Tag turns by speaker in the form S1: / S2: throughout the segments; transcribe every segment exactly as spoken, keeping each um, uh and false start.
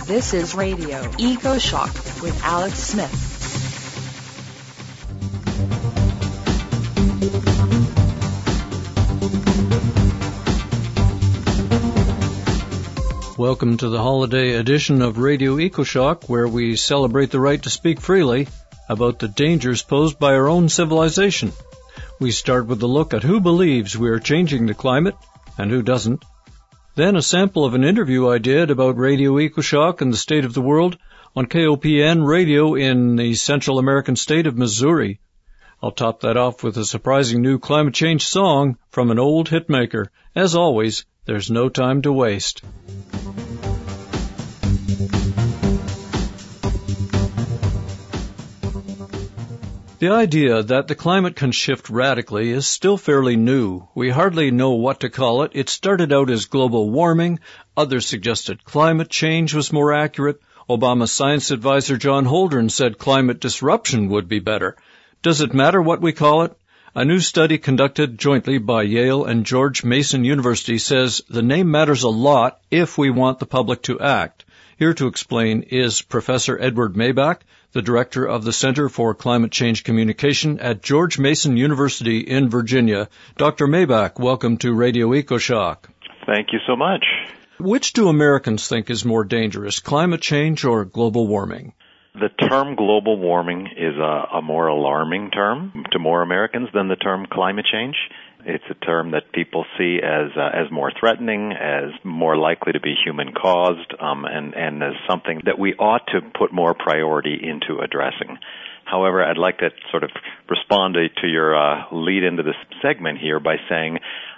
S1: This is Radio EcoShock with Alex Smith.
S2: Welcome to the holiday edition of Radio EcoShock, where we celebrate the right to speak freely about the dangers posed by our own civilization. We start with a look at who believes we are changing the climate and who doesn't. Then a sample of an interview I did about Radio EcoShock and the state of the world on K O P N radio in the Central American state of Missouri. I'll top that off with a surprising new climate change song from an old hitmaker. As always, there's no time to waste. The idea that the climate can shift radically is still fairly new. We hardly know what to call it. It started out as global warming. Others suggested climate change was more accurate. Obama's science advisor John Holdren said climate disruption would be better. Does it matter what we call it? A new study conducted jointly by Yale and George Mason University says the name matters a lot if we want the public to act. Here to explain is Professor Edward Maybach, the director of the Center for Climate Change Communication at George Mason University in Virginia. Doctor Maybach, welcome to Radio EcoShock.
S3: Thank you so much.
S2: Which do Americans think is more dangerous, climate change or global warming?
S3: The term global warming is a, a more alarming term to more Americans than the term climate change. It's a term that people see as uh, as more threatening, as more likely to be human-caused, um, and, and as something that we ought to put more priority into addressing. However, I'd like to sort of respond to, to your uh, lead into this segment here by saying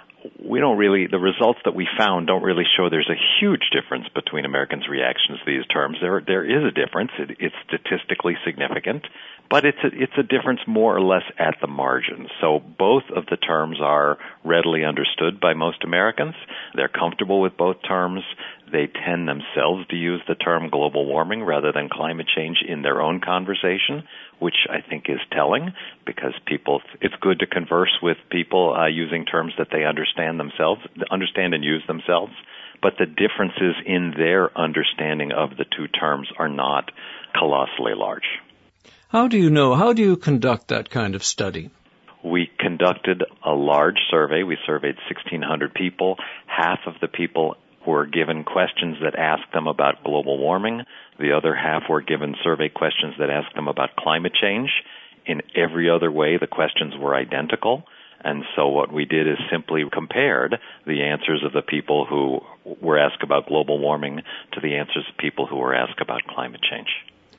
S3: we don't really, the results that we found don't really show there's a huge difference between Americans' reactions to these terms. There, there is a difference. It, it's statistically significant, but it's a, it's a difference more or less at the margins. So both of the terms are readily understood by most Americans. They're comfortable with both terms. They tend themselves to use the term global warming rather than climate change in their own conversation, which I think is telling because people, it's good to converse with people uh, using terms that they understand themselves, understand and use themselves, but the differences in their understanding of the two terms are not colossally large.
S2: How do you know, how do you conduct that kind of study?
S3: We conducted a large survey. We surveyed sixteen hundred people. Half of the people were given questions that asked them about global warming. The other half were given survey questions that asked them about climate change. In every other way, the questions were identical. And so what we did is simply compared the answers of the people who were asked about global warming to the answers of people who were asked about climate change.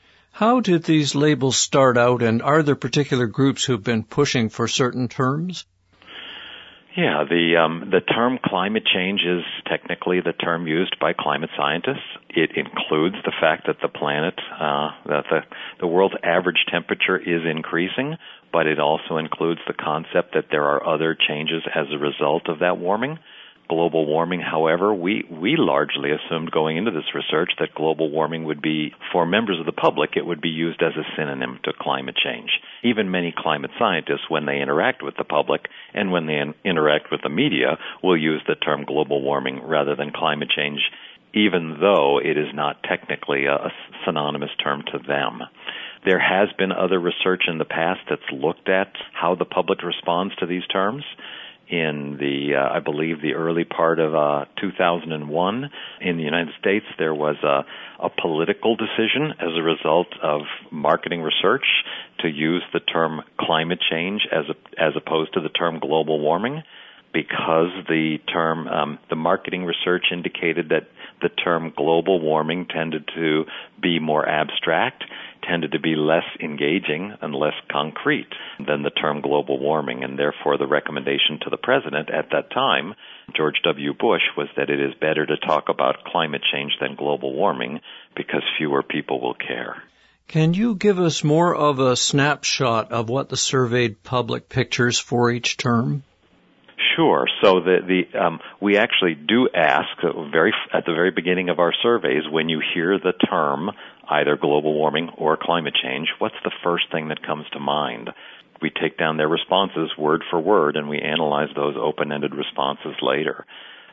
S2: How did these labels start out, and are there particular groups who've been pushing for certain terms?
S3: Yeah, the um, the term climate change is technically the term used by climate scientists. It includes the fact that the planet, uh, that the, the world's average temperature is increasing, but it also includes the concept that there are other changes as a result of that warming. Global warming, however, we, we largely assumed going into this research that global warming would be, for members of the public, it would be used as a synonym to climate change. Even many climate scientists, when they interact with the public and when they in, interact with the media, will use the term global warming rather than climate change, even though it is not technically a, a synonymous term to them. There has been other research in the past that's looked at how the public responds to these terms. In the, uh, I believe, the early part of uh, two thousand one in the United States, there was a, a political decision as a result of marketing research to use the term climate change as a, as opposed to the term global warming, because the term, um, the marketing research indicated that the term global warming tended to be more abstract, tended to be less engaging and less concrete than the term global warming, and therefore the recommendation to the president at that time, George W. Bush, was that it is better to talk about climate change than global warming because fewer people will care.
S2: Can you give us more of a snapshot of what the surveyed public pictures for each term?
S3: Sure. So the, the um, we actually do ask very at the very beginning of our surveys, when you hear the term either global warming or climate change, what's the first thing that comes to mind? We take down their responses word for word, and we analyze those open-ended responses later.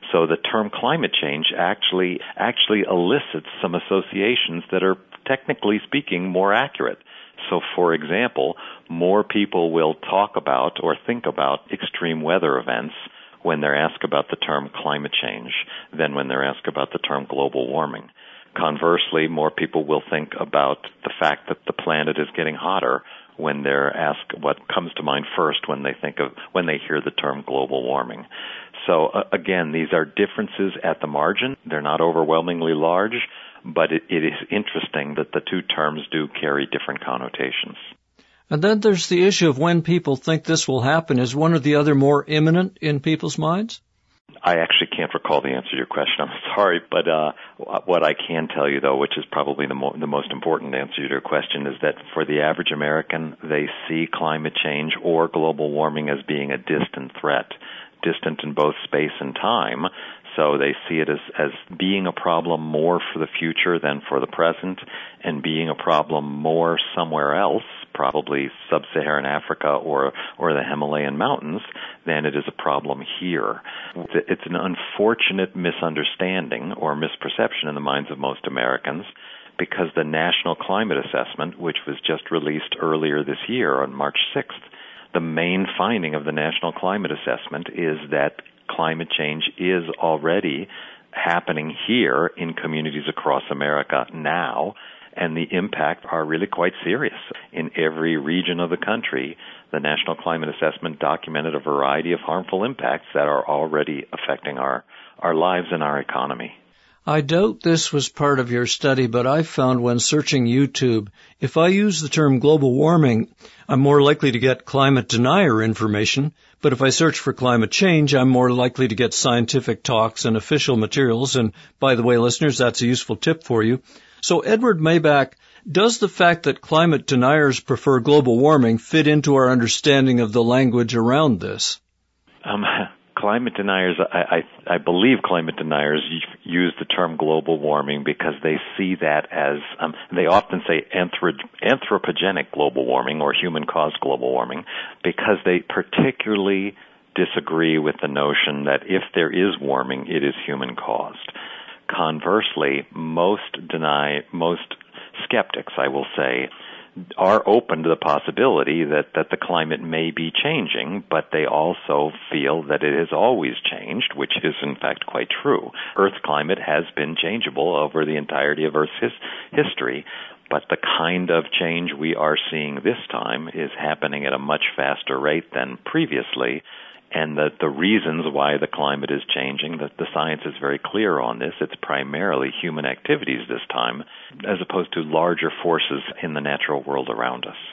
S3: So the term climate change actually actually elicits some associations that are, technically speaking, more accurate. So, for example, more people will talk about or think about extreme weather events when they're asked about the term climate change than when they're asked about the term global warming. Conversely, more people will think about the fact that the planet is getting hotter when they're asked what comes to mind first when they think of when they hear the term global warming. So uh, again, these are differences at the margin. They're not overwhelmingly large, but it, it is interesting that the two terms do carry different connotations.
S2: And then there's the issue of when people think this will happen. Is one or the other more imminent in people's minds?
S3: I actually can't recall the answer to your question. I'm sorry, but uh, what I can tell you, though, which is probably the, mo- the most important answer to your question, is that for the average American, they see climate change or global warming as being a distant threat, distant in both space and time. So they see it as, as being a problem more for the future than for the present, and being a problem more somewhere else, probably sub-Saharan Africa or or the Himalayan mountains, than it is a problem here. It's an unfortunate misunderstanding or misperception in the minds of most Americans, because the National Climate Assessment, which was just released earlier this year on March sixth, the main finding of the National Climate Assessment is that climate change is already happening here in communities across America now, and the impacts are really quite serious. In every region of the country, the National Climate Assessment documented a variety of harmful impacts that are already affecting our, our lives and our economy.
S2: I doubt this was part of your study, but I found when searching YouTube, if I use the term global warming, I'm more likely to get climate denier information, but if I search for climate change, I'm more likely to get scientific talks and official materials, and by the way, listeners, that's a useful tip for you. So, Edward Maybach, does the fact that climate deniers prefer global warming fit into our understanding of the language around this?
S3: Um, climate deniers, I, I, I believe climate deniers use the term global warming because they see that as, um, they often say anthrop- anthropogenic global warming or human-caused global warming, because they particularly disagree with the notion that if there is warming, it is human-caused. Conversely, most deny, most skeptics, I will say, are open to the possibility that, that the climate may be changing, but they also feel that it has always changed, which is in fact quite true. Earth's climate has been changeable over the entirety of Earth's his, history, but the kind of change we are seeing this time is happening at a much faster rate than previously. And the, the reasons why the climate is changing, the, the science is very clear on this. It's primarily human activities this time, as opposed to larger forces in the natural world around us.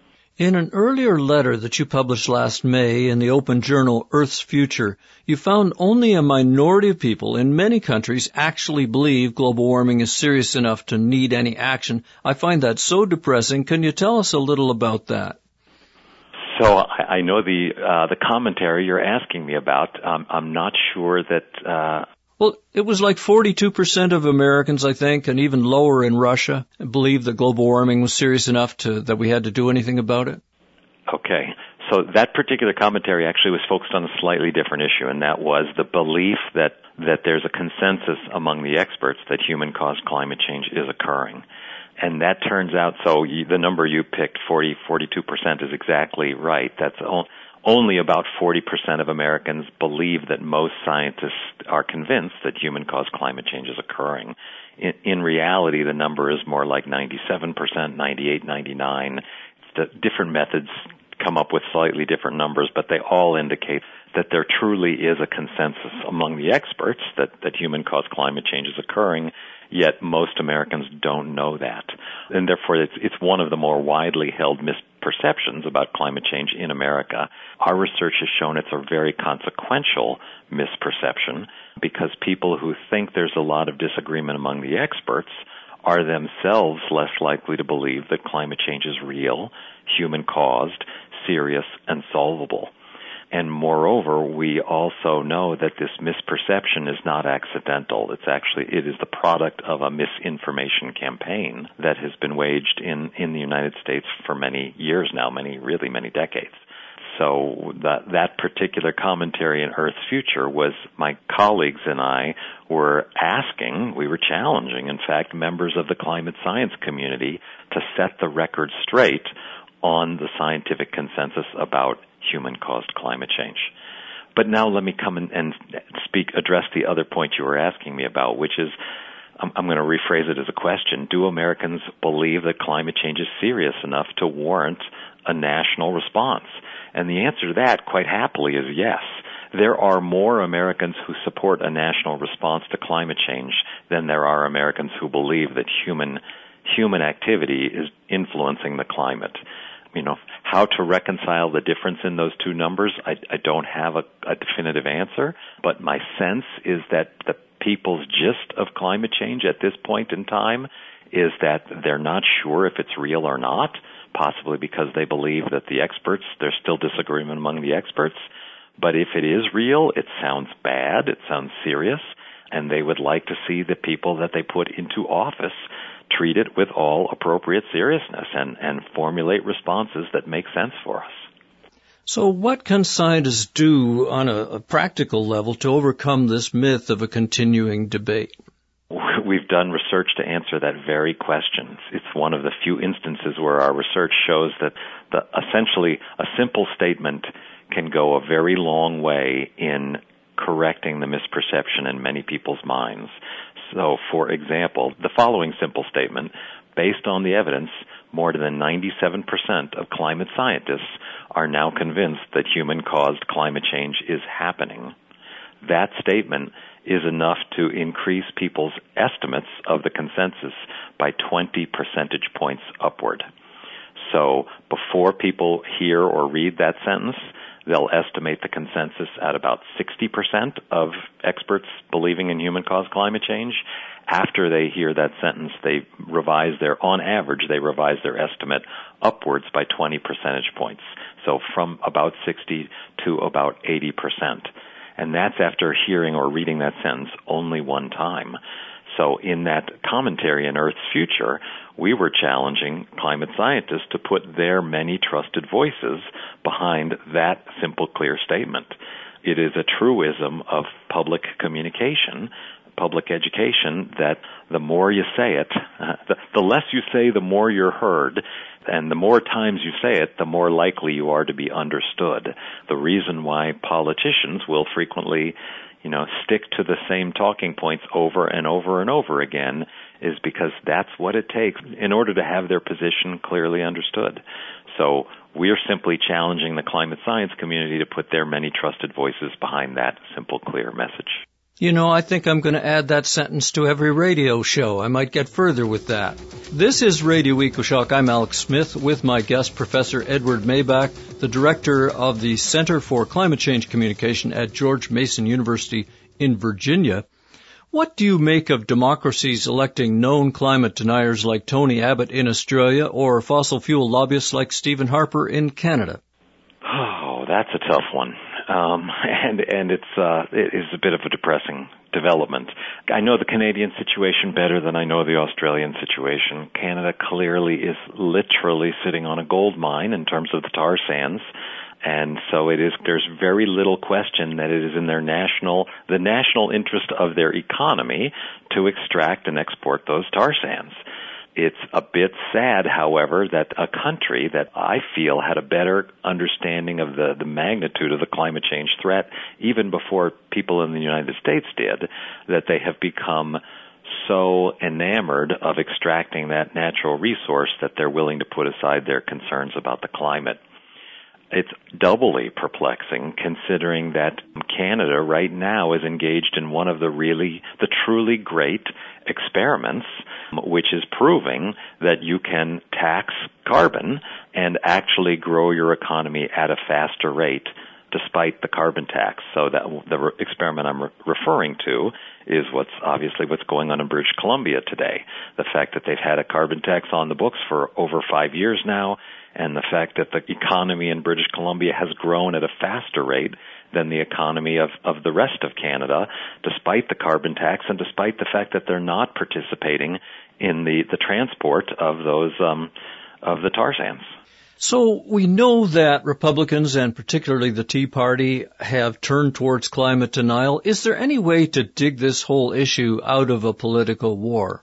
S2: In an earlier letter that you published last May in the open journal Earth's Future, you found only a minority of people in many countries actually believe global warming is serious enough to need any action. I find that so depressing. Can you tell us a little about that?
S3: So I, I know the uh, the commentary you're asking me about. Um, I'm not sure that. Uh,
S2: well, it was like forty-two percent of Americans, I think, and even lower in Russia, believed that global warming was serious enough to that we had to do anything about it.
S3: Okay, so that particular commentary actually was focused on a slightly different issue, and that was the belief that that there's a consensus among the experts that human-caused climate change is occurring. And that turns out, so you, the number you picked, forty, forty-two percent, is exactly right. That's o- only about forty percent of Americans believe that most scientists are convinced that human-caused climate change is occurring. In, in reality, the number is more like ninety-seven percent, ninety-eight, ninety-nine. The different methods come up with slightly different numbers, but they all indicate that there truly is a consensus among the experts that, that human-caused climate change is occurring, yet most Americans don't know that. And therefore, it's, it's one of the more widely held misperceptions about climate change in America. Our research has shown it's a very consequential misperception, because people who think there's a lot of disagreement among the experts are themselves less likely to believe that climate change is real, human-caused, serious, and solvable. And moreover, we also know that this misperception is not accidental. It's actually, it is the product of a misinformation campaign that has been waged in, in the United States for many years now, many, really many decades. So that, that particular commentary in Earth's Future was my colleagues and I were asking, we were challenging, in fact, members of the climate science community to set the record straight on the scientific consensus about human-caused climate change. But now let me come in and speak, address the other point you were asking me about, which is, I'm, I'm going to rephrase it as a question. Do Americans believe that climate change is serious enough to warrant a national response? And the answer to that, quite happily, is yes. There are more Americans who support a national response to climate change than there are Americans who believe that human human activity is influencing the climate. You know, how to reconcile the difference in those two numbers, I, I don't have a, a definitive answer, but my sense is that the people's gist of climate change at this point in time is that they're not sure if it's real or not, possibly because they believe that the experts, there's still disagreement among the experts, but if it is real, it sounds bad, it sounds serious, and they would like to see the people that they put into office treat it with all appropriate seriousness and, and formulate responses that make sense for us.
S2: So what can scientists do on a, a practical level to overcome this myth of a continuing debate?
S3: We've done research to answer that very question. It's one of the few instances where our research shows that the, essentially a simple statement can go a very long way in correcting the misperception in many people's minds. So, for example, the following simple statement, based on the evidence, more than ninety-seven percent of climate scientists are now convinced that human-caused climate change is happening. That statement is enough to increase people's estimates of the consensus by twenty percentage points upward. So, before people hear or read that sentence, they'll estimate the consensus at about sixty percent of experts believing in human-caused climate change. After they hear that sentence, they revise their, on average, they revise their estimate upwards by twenty percentage points. So from about sixty to about eighty percent. And that's after hearing or reading that sentence only one time. So in that commentary in Earth's Future, we were challenging climate scientists to put their many trusted voices behind that simple, clear statement. It is a truism of public communication, public education, that the more you say it, uh, the, the less you say, the more you're heard, and the more times you say it, the more likely you are to be understood. The reason why politicians will frequently you know, stick to the same talking points over and over and over again is because that's what it takes in order to have their position clearly understood. So we're simply challenging the climate science community to put their many trusted voices behind that simple, clear message.
S2: You know, I think I'm going to add that sentence to every radio show. I might get further with that. This is Radio EcoShock. I'm Alex Smith with my guest, Professor Edward Maybach, the director of the Center for Climate Change Communication at George Mason University in Virginia. What do you make of democracies electing known climate deniers like Tony Abbott in Australia or fossil fuel lobbyists like Stephen Harper in Canada?
S3: Oh, that's a tough one. Um, and, and it's, uh, it is a bit of a depressing development. I know the Canadian situation better than I know the Australian situation. Canada clearly is literally sitting on a gold mine in terms of the tar sands. And so it is, there's very little question that it is in their national, the national interest of their economy to extract and export those tar sands. It's a bit sad, however, that a country that I feel had a better understanding of the, the magnitude of the climate change threat even before people in the United States did, that they have become so enamored of extracting that natural resource that they're willing to put aside their concerns about the climate. It's doubly perplexing considering that Canada right now is engaged in one of the really, the truly great experiments, which is proving that you can tax carbon and actually grow your economy at a faster rate despite the carbon tax. So that the re- experiment I'm re- referring to is what's obviously what's going on in British Columbia today. The fact that they've had a carbon tax on the books for over five years now, and the fact that the economy in British Columbia has grown at a faster rate than the economy of, of the rest of Canada, despite the carbon tax and despite the fact that they're not participating in the, the transport of those um, of the tar sands.
S2: So we know that Republicans, and particularly the Tea Party, have turned towards climate denial. Is there any way to dig this whole issue out of a political war?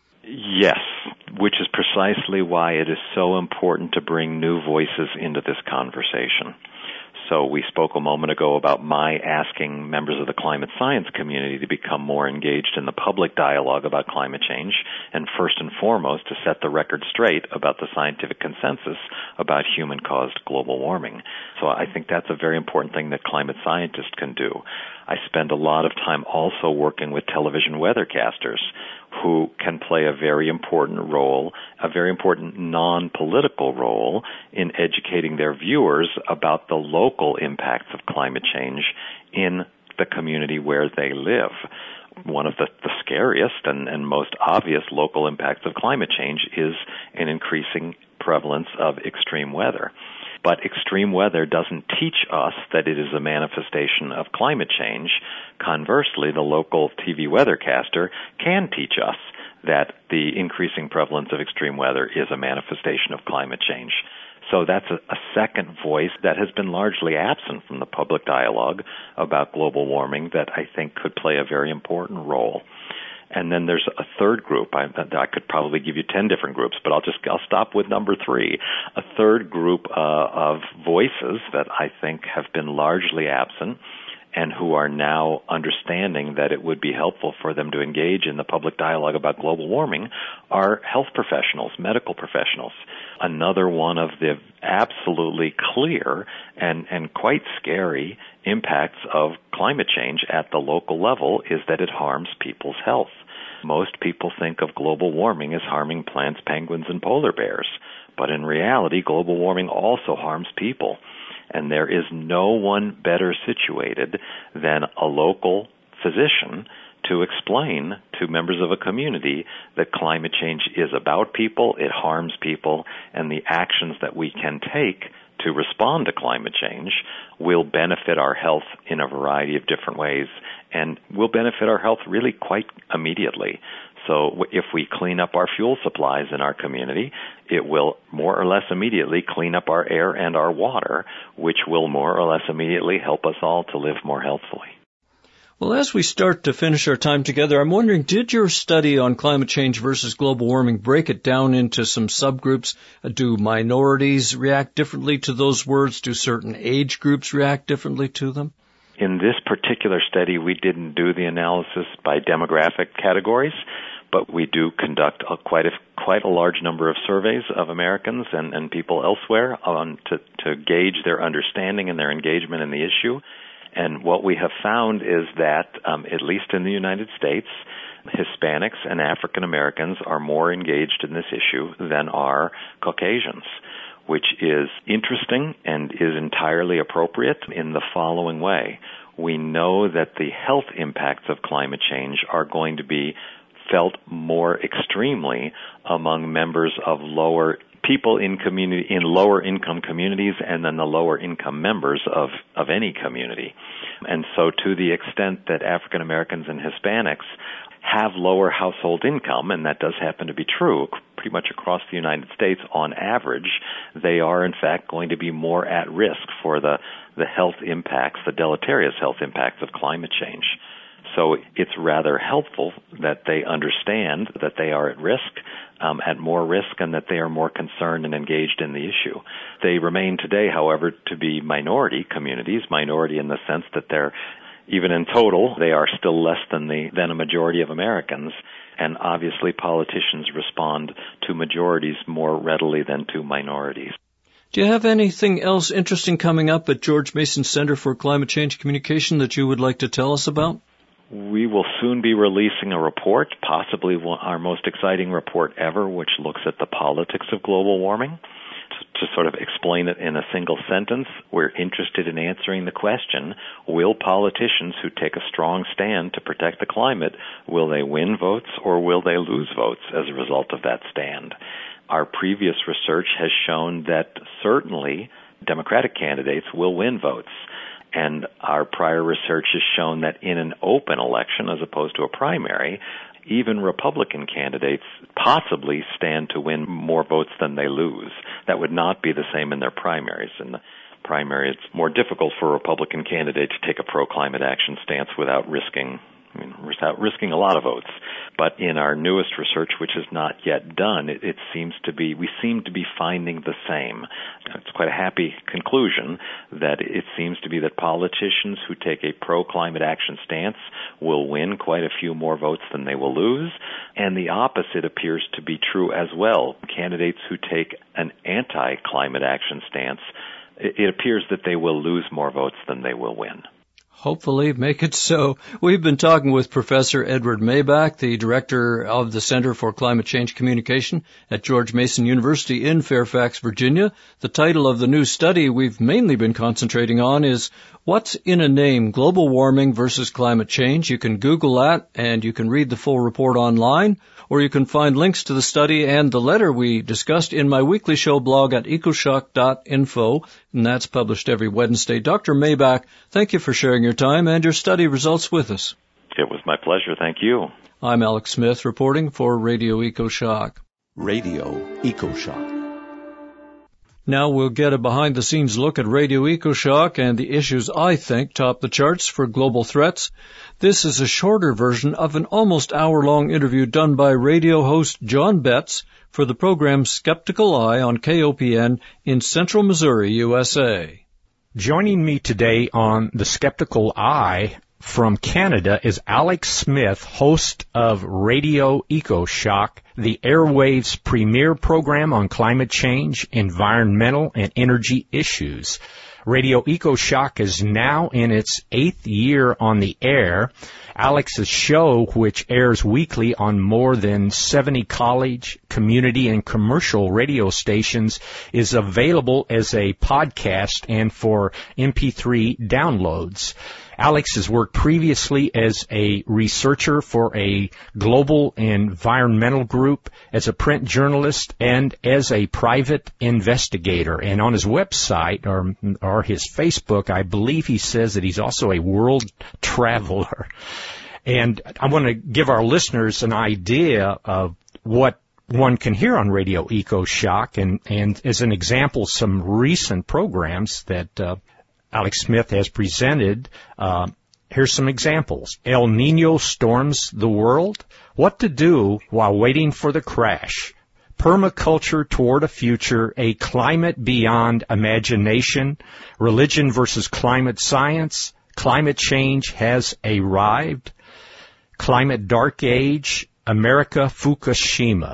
S3: Yes, which is precisely why it is so important to bring new voices into this conversation. So we spoke a moment ago about my asking members of the climate science community to become more engaged in the public dialogue about climate change, and first and foremost to set the record straight about the scientific consensus about human-caused global warming. So I think that's a very important thing that climate scientists can do. I spend a lot of time also working with television weathercasters who can play a very important role, a very important non-political role in educating their viewers about the local impacts of climate change in the community where they live. One of the, the scariest and, and most obvious local impacts of climate change is an increasing prevalence of extreme weather. But extreme weather doesn't teach us that it is a manifestation of climate change. Conversely, the local T V weathercaster can teach us that the increasing prevalence of extreme weather is a manifestation of climate change. So that's a, a second voice that has been largely absent from the public dialogue about global warming that I think could play a very important role. And then there's a third group. I, I could probably give you ten different groups, but I'll just I'll stop with number three. A third group uh, of voices that I think have been largely absent and who are now understanding that it would be helpful for them to engage in the public dialogue about global warming are health professionals, medical professionals. Another one of the absolutely clear and, and quite scary impacts of climate change at the local level is that it harms people's health. Most people think of global warming as harming plants, penguins, and polar bears. But in reality, global warming also harms people. And there is no one better situated than a local physician to explain to members of a community that climate change is about people, it harms people, and the actions that we can take to respond to climate change will benefit our health in a variety of different ways and will benefit our health really quite immediately. So if we clean up our fuel supplies in our community, it will more or less immediately clean up our air and our water, which will more or less immediately help us all to live more healthfully.
S2: Well, as we start to finish our time together, I'm wondering, did your study on climate change versus global warming break it down into some subgroups? Do minorities react differently to those words? Do certain age groups react differently to them?
S3: In this particular study, we didn't do the analysis by demographic categories, but we do conduct a, quite a quite a large number of surveys of Americans and, and people elsewhere on, to, to gauge their understanding and their engagement in the issue. And what we have found is that, um, at least in the United States, Hispanics and African Americans are more engaged in this issue than are Caucasians, which is interesting and is entirely appropriate in the following way. We know that the health impacts of climate change are going to be felt more extremely among members of lower people in community in lower income communities and then the lower income members of, of any community. And so to the extent that African Americans and Hispanics have lower household income, and that does happen to be true pretty much across the United States on average, they are in fact going to be more at risk for the, the health impacts, the deleterious health impacts of climate change. So it's rather helpful that they understand that they are at risk, um, at more risk, and that they are more concerned and engaged in the issue. They remain today, however, to be minority communities, minority in the sense that they're, even in total, they are still less than the than a majority of Americans. And obviously politicians respond to majorities more readily than to minorities.
S2: Do you have anything else interesting coming up at George Mason Center for Climate Change Communication that you would like to tell us about?
S3: We will soon be releasing a report, possibly our most exciting report ever, which looks at the politics of global warming. To sort of explain it in a single sentence, we're interested in answering the question, will politicians who take a strong stand to protect the climate, will they win votes or will they lose votes as a result of that stand? Our previous research has shown that certainly Democratic candidates will win votes. And our prior research has shown that in an open election, as opposed to a primary, even Republican candidates possibly stand to win more votes than they lose. That would not be the same in their primaries. In the primary, it's more difficult for a Republican candidate to take a pro-climate action stance without risking I mean, without risking a lot of votes. But in our newest research, which is not yet done, it, it seems to be, we seem to be finding the same. It's quite a happy conclusion that it seems to be that politicians who take a pro-climate action stance will win quite a few more votes than they will lose. And the opposite appears to be true as well. Candidates who take an anti-climate action stance, it, it appears that they will lose more votes than they will win.
S2: Hopefully make it so. We've been talking with Professor Edward Maybach, the director of the Center for Climate Change Communication at George Mason University in Fairfax, Virginia. The title of the new study we've mainly been concentrating on is What's in a Name? Global Warming versus Climate Change. You can Google that and you can read the full report online, or you can find links to the study and the letter we discussed in my weekly show blog at ecoshock dot info, and that's published every Wednesday. Doctor Maybach, thank you for sharing your time and your study results with us.
S3: It was my pleasure. Thank you.
S2: I'm Alex Smith reporting for Radio EcoShock.
S4: Radio EcoShock.
S2: Now we'll get a behind-the-scenes look at Radio EcoShock and the issues I think top the charts for global threats. This is a shorter version of an almost hour-long interview done by radio host John Betts for the program Skeptical Eye on K O P N in Central Missouri, U S A.
S5: Joining me today on the Skeptical Eye from Canada is Alex Smith, host of Radio EcoShock, the airwaves premier program on climate change, environmental, and energy issues. Radio EcoShock is now in its eighth year on the air. Alex's show, which airs weekly on more than seventy college, community, and commercial radio stations, is available as a podcast and for M P three downloads. Alex has worked previously as a researcher for a global environmental group, as a print journalist, and as a private investigator. And on his website or, or his Facebook, I believe he says that he's also a world traveler. And I want to give our listeners an idea of what one can hear on Radio EcoShock, and, and as an example, some recent programs that uh, Alex Smith has presented. Uh, here's some examples. El Nino storms the world. What to do while waiting for the crash. Permaculture toward a future. A climate beyond imagination. Religion versus climate science. Climate change has arrived. Climate dark age. America Fukushima.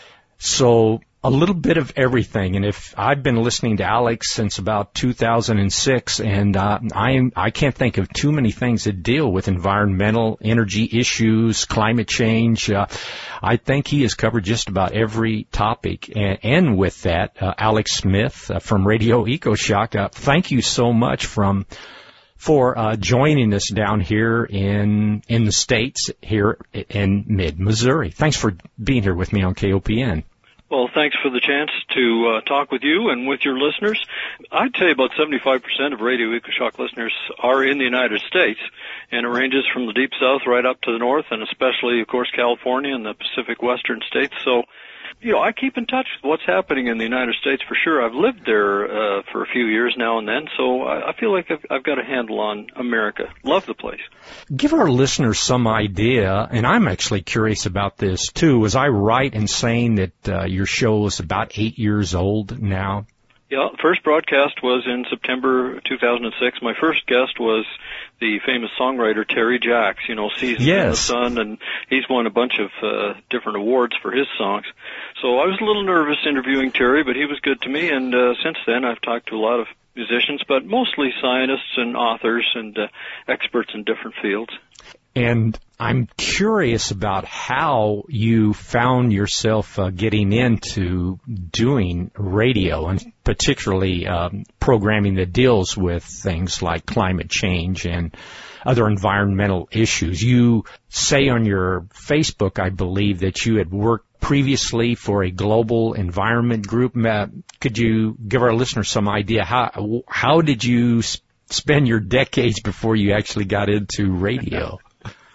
S5: So a little bit of everything. And if I've been listening to Alex since about two thousand six, and uh, I I can't think of too many things that deal with environmental, energy issues, climate change. Uh, I think he has covered just about every topic. And, and with that, uh, Alex Smith uh, from Radio EcoShock, uh, thank you so much from for uh, joining us down here in in the States, here in mid-Missouri. Thanks for being here with me on K O P N.
S6: Well, thanks for the chance to uh, talk with you and with your listeners. I'd say about seventy-five percent of Radio EcoShock listeners are in the United States, and it ranges from the Deep South right up to the North, and especially, of course, California and the Pacific Western states. So, you know, I keep in touch with what's happening in the United States for sure. I've lived there uh, for a few years now and then, so I, I feel like I've, I've got a handle on America. Love the place.
S5: Give our listeners some idea, and I'm actually curious about this too. Was I right in saying that uh, your show is about eight years old now?
S6: Yeah, the first broadcast was in September two thousand six. My first guest was the famous songwriter Terry Jacks, you know, Seasons
S5: yes.
S6: in the Sun, and he's won a bunch of uh, different awards for his songs. So I was a little nervous interviewing Terry, but he was good to me, and uh, since then I've talked to a lot of musicians, but mostly scientists and authors and uh, experts in different fields.
S5: And I'm curious about how you found yourself uh, getting into doing radio, and particularly um, programming that deals with things like climate change and other environmental issues. You say on your Facebook, I believe, that you had worked previously for a global environment group. Uh, could you give our listeners some idea how how did you spend your decades before you actually got into radio?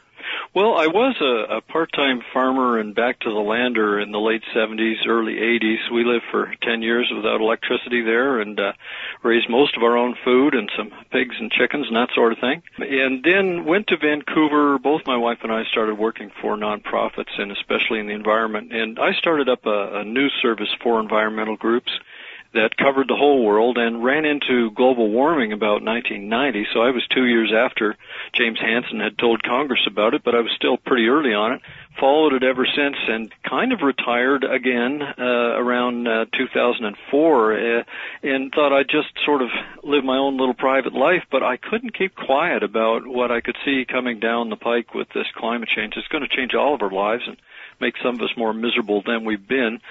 S6: Well, I was a, a part-time farmer and back to the lander in the late seventies, early eighties. We lived for ten years without electricity there and uh, raised most of our own food and some pigs and chickens and that sort of thing. And then went to Vancouver. Both my wife and I started working for nonprofits and especially in the environment. And I started up a, a news service for environmental groups that covered the whole world and ran into global warming about nineteen ninety. So I was two years after James Hansen had told Congress about it, but I was still pretty early on it. Followed it ever since and kind of retired again uh, around uh, two thousand four uh, and thought I'd just sort of live my own little private life, but I couldn't keep quiet about what I could see coming down the pike with this climate change. It's going to change all of our lives and make some of us more miserable than we've been.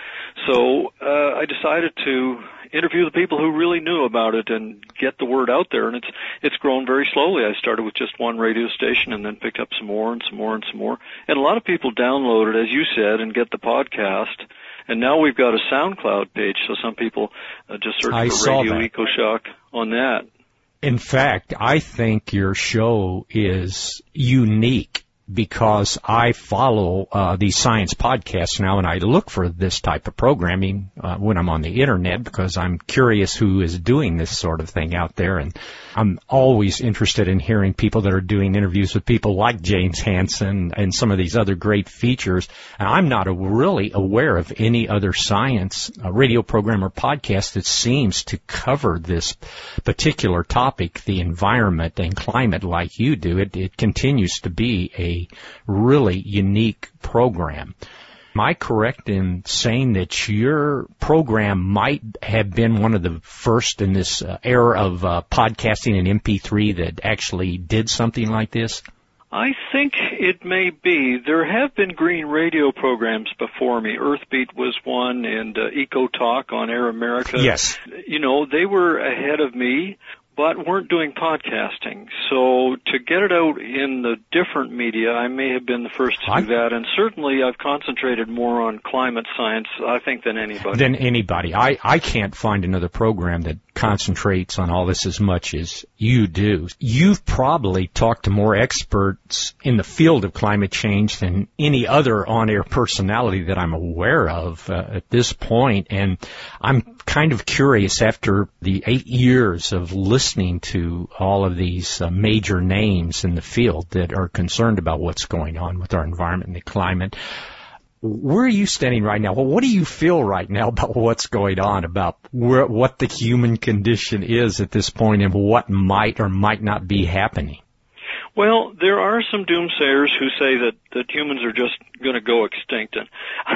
S6: So uh, I decided to interview the people who really knew about it and get the word out there, and it's it's grown very slowly. I started with just one radio station and then picked up some more and some more and some more. And a lot of people download it, as you said, and get the podcast. And now we've got a SoundCloud page, so some people uh, just search
S5: I
S6: for Radio
S5: that.
S6: EcoShock on that.
S5: In fact, I think your show is unique because I follow uh, these science podcasts now, and I look for this type of programming uh, when I'm on the Internet because I'm curious who is doing this sort of thing out there. And I'm always interested in hearing people that are doing interviews with people like James Hansen and some of these other great features. And I'm not a, really aware of any other science uh, radio program or podcast that seems to cover this particular topic, the environment and climate, like you do. It, it continues to be a really unique program. Am I correct in saying that your program might have been one of the first in this uh, era of uh, podcasting and M P three that actually did something like this?
S6: I think it may be. There have been green radio programs before me. Earthbeat was one, and uh, Eco Talk on Air America.
S5: Yes.
S6: You know, they were ahead of me, but weren't doing podcasting. So to get it out in the different media, I may have been the first to
S5: I,
S6: do that. And certainly I've concentrated more on climate science, I think, than anybody.
S5: Than anybody. I, I can't find another program that concentrates on all this as much as you do. You've probably talked to more experts in the field of climate change than any other on-air personality that I'm aware of uh, at this point. And I'm kind of curious, after the eight years of listening to all of these uh, major names in the field that are concerned about what's going on with our environment and the climate, where are you standing right now? Well, what do you feel right now about what's going on, about where, what the human condition is at this point and what might or might not be happening?
S6: Well, there are some doomsayers who say that, that humans are just going to go extinct, and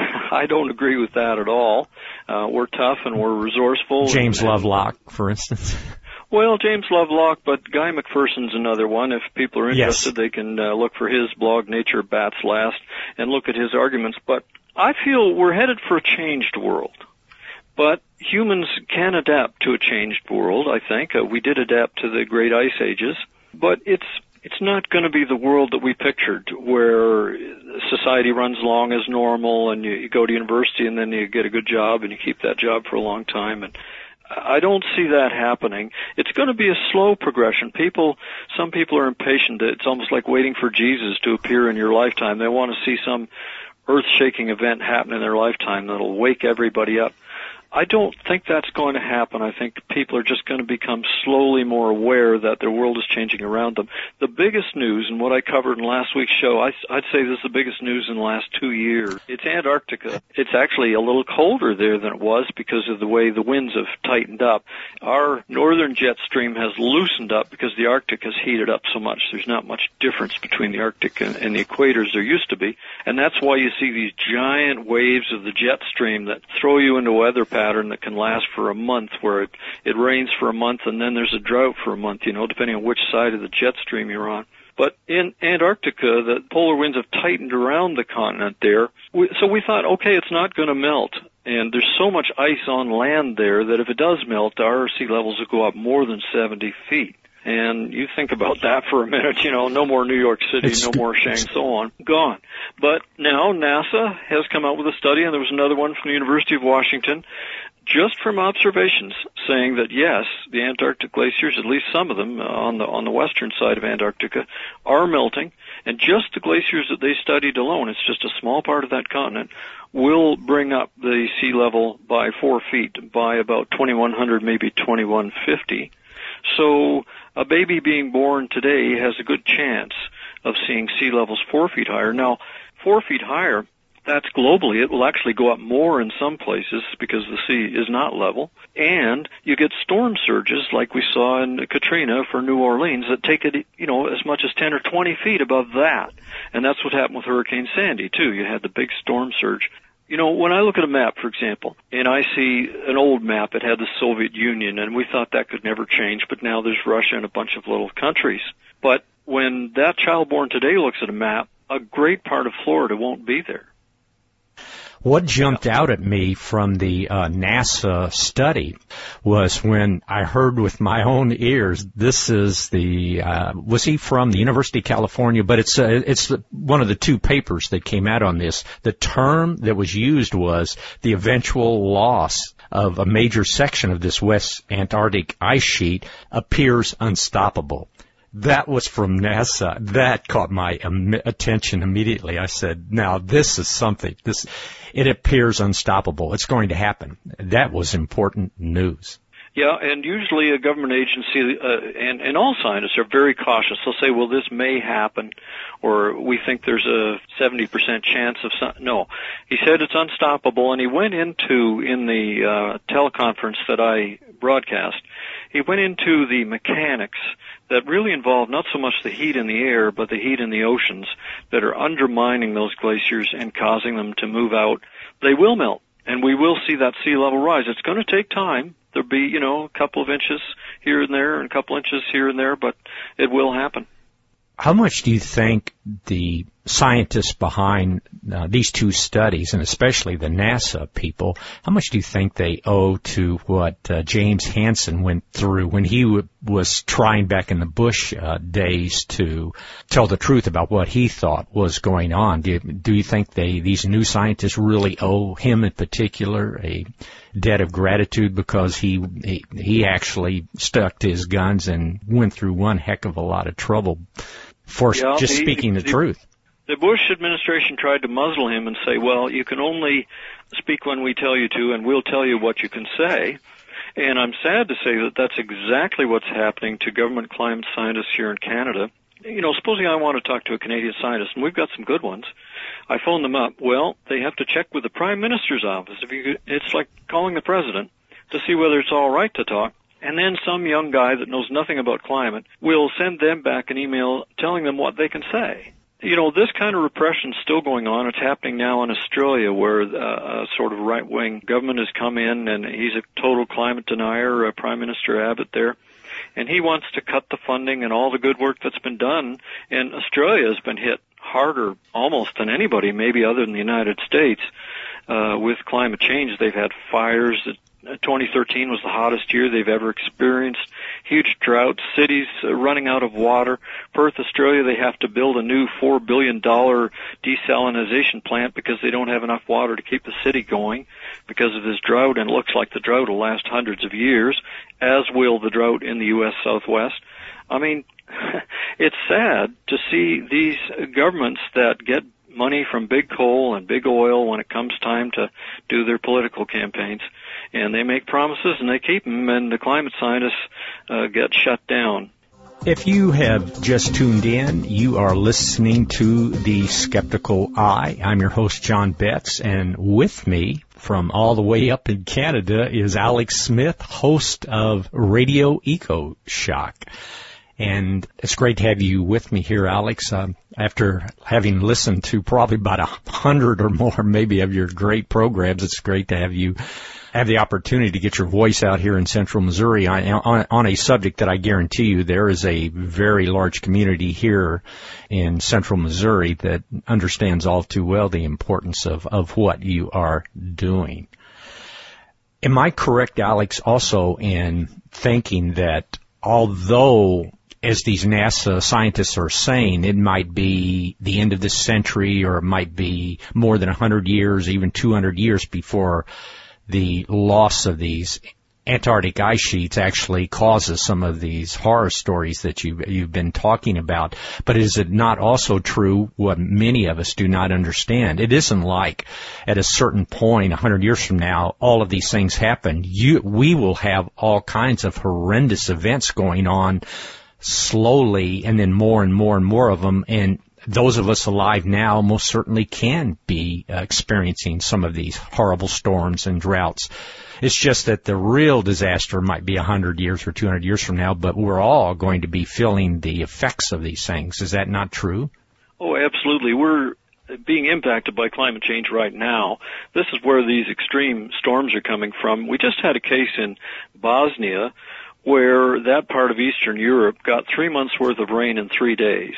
S6: I don't agree with that at all. Uh, we're tough and we're resourceful.
S5: James
S6: and,
S5: Lovelock, for instance.
S6: Well, James Lovelock, but Guy McPherson's another one. If people are interested, yes. They can uh, look for his blog, Nature Bats Last, and look at his arguments. But I feel we're headed for a changed world. But humans can adapt to a changed world, I think. Uh, we did adapt to the great ice ages. But it's it's not going to be the world that we pictured, where society runs along as normal and you, you go to university and then you get a good job and you keep that job for a long time. And I don't see that happening. It's going to be a slow progression. People, some people are impatient. It's almost like waiting for Jesus to appear in your lifetime. They want to see some earth-shaking event happen in their lifetime that'll wake everybody up. I don't think that's going to happen. I think people are just going to become slowly more aware that their world is changing around them. The biggest news, and what I covered in last week's show, I, I'd say this is the biggest news in the last two years. It's Antarctica. It's actually a little colder there than it was because of the way the winds have tightened up. Our northern jet stream has loosened up because the Arctic has heated up so much. There's not much difference between the Arctic and, and the equator as there used to be. And that's why you see these giant waves of the jet stream that throw you into weather patterns pattern that can last for a month, where it, it rains for a month and then there's a drought for a month, you know, depending on which side of the jet stream you're on. But in Antarctica, the polar winds have tightened around the continent there. We, so we thought, okay, it's not going to melt. And there's so much ice on land there that if it does melt, our sea levels will go up more than seventy feet. And you think about that for a minute, you know, no more New York City, it's, no more Shanghai, so on, gone. But now NASA has come out with a study, and there was another one from the University of Washington, just from observations, saying that yes, the Antarctic glaciers, at least some of them uh, on the on the western side of Antarctica, are melting. And just the glaciers that they studied alone, it's just a small part of that continent, will bring up the sea level by four feet by about twenty-one hundred, maybe twenty-one fifty. So a baby being born today has a good chance of seeing sea levels four feet higher. Now, four feet higher, that's globally. It will actually go up more in some places because the sea is not level. And you get storm surges like we saw in Katrina for New Orleans that take it, you know, as much as ten or twenty feet above that. And that's what happened with Hurricane Sandy, too. You had the big storm surge. You know, when I look at a map, for example, and I see an old map that had the Soviet Union, and we thought that could never change, but now there's Russia and a bunch of little countries. But when that child born today looks at a map, a great part of Florida won't be there.
S5: What jumped out at me from the uh, NASA study was when I heard with my own ears, this is the, uh, was he from the University of California? But it's, uh, it's the, one of the two papers that came out on this. The term that was used was the eventual loss of a major section of this West Antarctic ice sheet appears unstoppable. That was from NASA. That caught my um, attention immediately. I said, now this is something. This, it appears unstoppable. It's going to happen. That was important news.
S6: Yeah, and usually a government agency uh, and, and all scientists are very cautious. They'll say, well, this may happen, or we think there's a seventy percent chance of some. No. He said it's unstoppable, and he went into, in the uh, teleconference that I broadcast, he went into the mechanics that really involve not so much the heat in the air, but the heat in the oceans that are undermining those glaciers and causing them to move out. They will melt, and we will see that sea level rise. It's going to take time. There'll be, you know, a couple of inches here and there and a couple inches here and there, but it will happen.
S5: How much do you think the scientists behind uh, these two studies, and especially the NASA people, how much do you think they owe to what uh, James Hansen went through when he w- was trying back in the Bush uh, days to tell the truth about what he thought was going on? Do you, do you think they, these new scientists really owe him in particular a debt of gratitude because he, he, he actually stuck to his guns and went through one heck of a lot of trouble for
S6: yeah,
S5: just
S6: the,
S5: speaking the,
S6: the
S5: truth?
S6: The Bush administration tried to muzzle him and say, well, you can only speak when we tell you to, and we'll tell you what you can say. And I'm sad to say that that's exactly what's happening to government climate scientists here in Canada. You know, supposing I want to talk to a Canadian scientist, and we've got some good ones, I phone them up. Well, they have to check with the Prime Minister's office. If you, it's like calling the President to see whether it's all right to talk. And then some young guy that knows nothing about climate will send them back an email telling them what they can say. You know, this kind of repression is still going on. It's happening now in Australia, where uh, a sort of right-wing government has come in, and he's a total climate denier, uh, Prime Minister Abbott there. And he wants to cut the funding and all the good work that's been done. And Australia has been hit harder almost than anybody, maybe other than the United States, uh, with climate change. They've had fires. twenty thirteen was the hottest year they've ever experienced. Huge droughts, cities uh, running out of water. Perth, Australia, they have to build a new four billion dollars desalination plant because they don't have enough water to keep the city going because of this drought, and it looks like the drought will last hundreds of years, as will the drought in the U S Southwest. I mean, it's sad to see these governments that get money from big coal and big oil when it comes time to do their political campaigns. And they make promises and they keep them, and the climate scientists uh, get shut down.
S5: If you have just tuned in, you are listening to The Skeptical Eye. I'm your host, John Betts, and with me from all the way up in Canada is Alex Smith, host of Radio Eco Shock. And it's great to have you with me here, Alex. Um, after having listened to probably about a hundred or more, maybe, of your great programs, it's great to have you have the opportunity to get your voice out here in Central Missouri on, on, on a subject that I guarantee you there is a very large community here in Central Missouri that understands all too well the importance of, of what you are doing. Am I correct, Alex, also in thinking that although, as these NASA scientists are saying, it might be the end of this century, or it might be more than one hundred years, even two hundred years before the loss of these Antarctic ice sheets actually causes some of these horror stories that you, you've been talking about. But is it not also true what many of us do not understand? It isn't like at a certain point, a hundred years from now, all of these things happen. You, we will have all kinds of horrendous events going on slowly, and then more and more and more of them. And those of us alive now most certainly can be uh, experiencing some of these horrible storms and droughts. It's just that the real disaster might be one hundred years or two hundred years from now, but we're all going to be feeling the effects of these things. Is that not true?
S6: Oh, absolutely. We're being impacted by climate change right now. This is where these extreme storms are coming from. We just had a case in Bosnia where that part of Eastern Europe got three months' worth of rain in three days.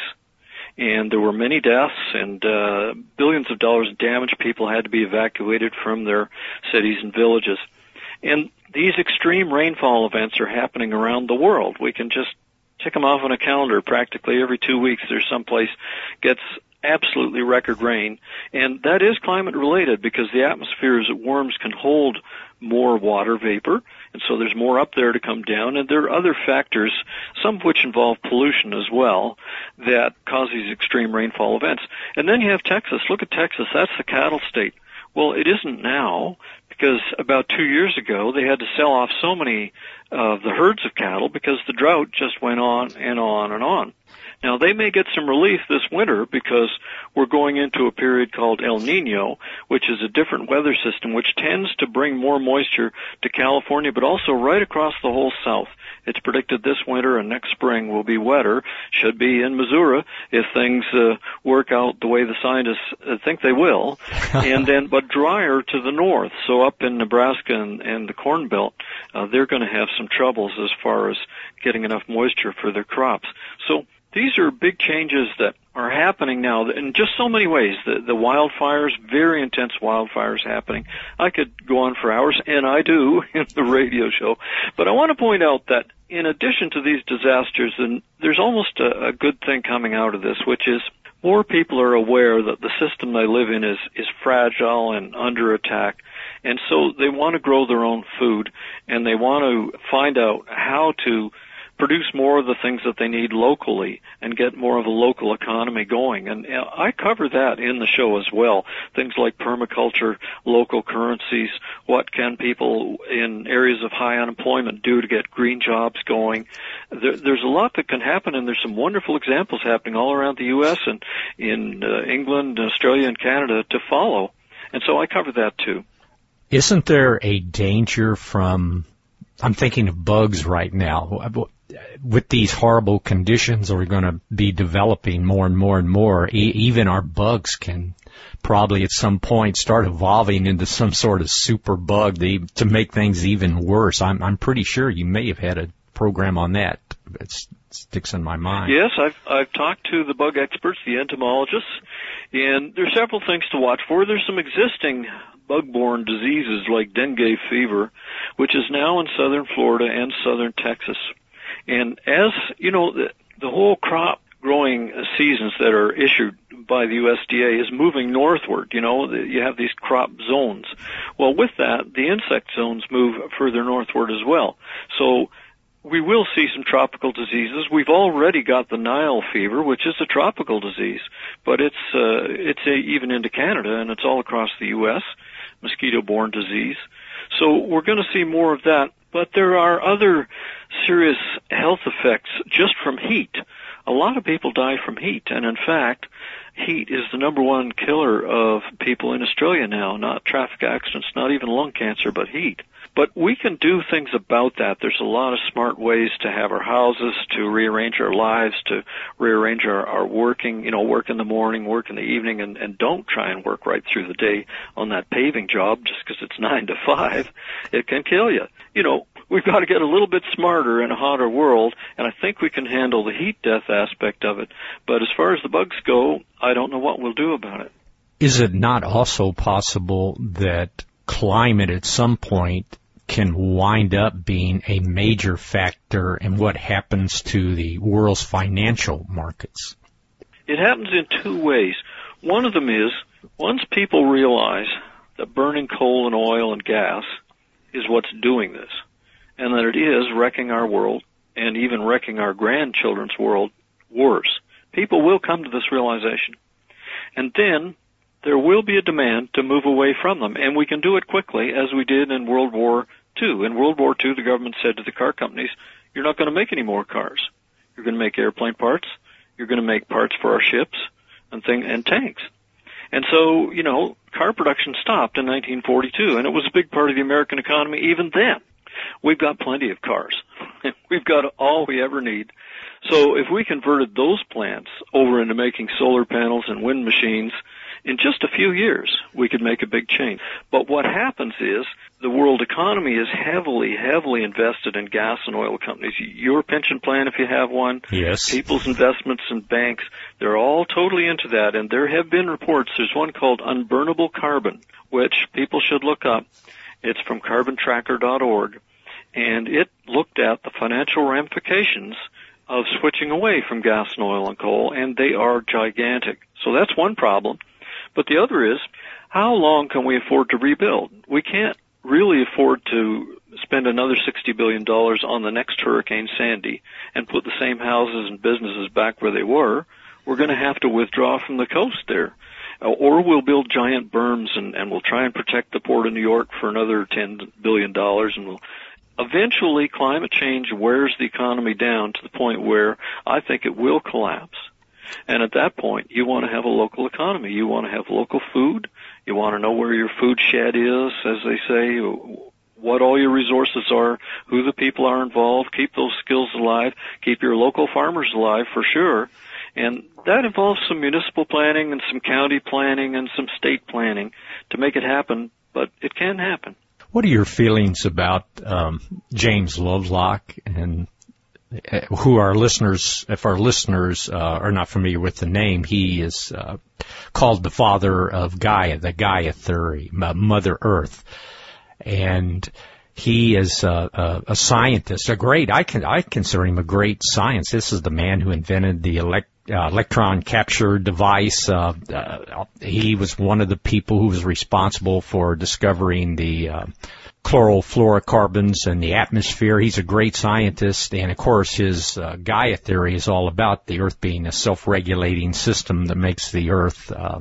S6: And there were many deaths and uh, billions of dollars of damage. People had to be evacuated from their cities and villages. And these extreme rainfall events are happening around the world. We can just tick them off on a calendar. Practically every two weeks there's some place gets absolutely record rain. And that is climate related because the atmosphere as it warms can hold more water vapor, and so there's more up there to come down. And there are other factors, some of which involve pollution as well, that cause these extreme rainfall events. And then you have Texas. Look at Texas. That's the cattle state. Well, it isn't now, because about two years ago they had to sell off so many of the herds of cattle because the drought just went on and on and on. Now, they may get some relief this winter because we're going into a period called El Nino, which is a different weather system which tends to bring more moisture to California, but also right across the whole South. It's predicted this winter and next spring will be wetter, should be in Missouri if things uh, work out the way the scientists uh, think they will, and then but drier to the north. So up in Nebraska and, and the Corn Belt, uh, they're going to have some troubles as far as getting enough moisture for their crops. So these are big changes that are happening now in just so many ways. The, the wildfires, very intense wildfires happening. I could go on for hours, and I do in the radio show. But I want to point out that in addition to these disasters, and there's almost a, a good thing coming out of this, which is more people are aware that the system they live in is, is fragile and under attack. And so they want to grow their own food, and they want to find out how to produce more of the things that they need locally and get more of a local economy going. And I cover that in the show as well. Things like permaculture, local currencies, what can people in areas of high unemployment do to get green jobs going. There, there's a lot that can happen, and there's some wonderful examples happening all around the U S and in uh, England, Australia, and Canada to follow. And so I cover that too.
S5: Isn't there a danger from, I'm thinking of bugs right now, with these horrible conditions we're going to be developing more and more and more, e- even our bugs can probably at some point start evolving into some sort of super bug to, to make things even worse. I'm, I'm pretty sure you may have had a program on that. It sticks in my mind.
S6: Yes, I've, I've talked to the bug experts, the entomologists, and there's several things to watch for. There's some existing bug-borne diseases like dengue fever, which is now in southern Florida and southern Texas. And as, you know, the, the whole crop growing seasons that are issued by the U S D A is moving northward. You know, you have these crop zones. Well, with that, the insect zones move further northward as well. So we will see some tropical diseases. We've already got the Nile fever, which is a tropical disease, but it's uh, it's a, even into Canada, and it's all across the U S, mosquito-borne disease. So we're going to see more of that. But there are other serious health effects just from heat. A lot of people die from heat, and in fact, heat is the number one killer of people in Australia now, not traffic accidents, not even lung cancer, but heat. But we can do things about that. There's a lot of smart ways to have our houses, to rearrange our lives, to rearrange our, our working, you know, work in the morning, work in the evening, and, and don't try and work right through the day on that paving job just because it's nine to five. It can kill you. You know, we've got to get a little bit smarter in a hotter world, and I think we can handle the heat death aspect of it. But as far as the bugs go, I don't know what we'll do about it.
S5: Is it not also possible that climate at some point can wind up being a major factor in what happens to the world's financial markets?
S6: It happens in two ways. One of them is, once people realize that burning coal and oil and gas is what's doing this, and that it is wrecking our world and even wrecking our grandchildren's world worse. People will come to this realization. And then there will be a demand to move away from them, and we can do it quickly, as we did in World War Two. In World War Two, the government said to the car companies, you're not going to make any more cars. You're going to make airplane parts. You're going to make parts for our ships and thing and tanks. And so, you know, car production stopped in nineteen forty-two, and it was a big part of the American economy even then. We've got plenty of cars. We've got all we ever need. So if we converted those plants over into making solar panels and wind machines, in just a few years, we could make a big change. But what happens is the world economy is heavily, heavily invested in gas and oil companies. Your pension plan, if you have one,
S5: yes,
S6: people's investments in banks, they're all totally into that. And there have been reports. There's one called Unburnable Carbon, which people should look up. It's from carbon tracker dot org. And it looked at the financial ramifications of switching away from gas and oil and coal, and they are gigantic. So that's one problem. But the other is, how long can we afford to rebuild? We can't really afford to spend another sixty billion dollars on the next Hurricane Sandy and put the same houses and businesses back where they were. We're going to have to withdraw from the coast there. Or we'll build giant berms and, and we'll try and protect the port of New York for another ten billion dollars, and we'll eventually climate change wears the economy down to the point where I think it will collapse. And at that point, you want to have a local economy. You want to have local food. You want to know where your food shed is, as they say, what all your resources are, who the people are involved. Keep those skills alive. Keep your local farmers alive for sure. And that involves some municipal planning and some county planning and some state planning to make it happen, but it can happen.
S5: What are your feelings about um, James Lovelock, and who our listeners, if our listeners uh, are not familiar with the name, he is uh, called the father of Gaia, the Gaia theory, Mother Earth. And he is a, a, a scientist, a great, I can I consider him a great scientist. This is the man who invented the elect, uh, electron capture device. Uh, uh, he was one of the people who was responsible for discovering the uh, chlorofluorocarbons in the atmosphere. He's a great scientist, and of course his uh, Gaia theory is all about the Earth being a self-regulating system that makes the Earth uh,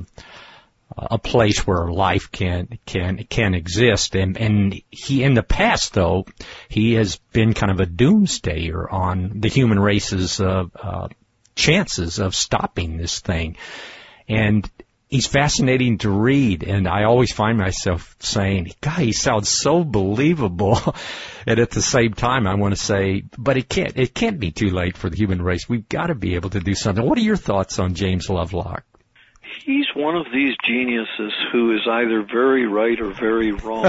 S5: a place where life can can can exist. And and he, in the past though, he has been kind of a doomsdayer on the human race's uh, uh, chances of stopping this thing. And he's fascinating to read, and I always find myself saying, God, he sounds so believable. And at the same time, I want to say, but it can't, it can't be too late for the human race. We've got to be able to do something. What are your thoughts on James Lovelock?
S6: He's one of these geniuses who is either very right or very wrong.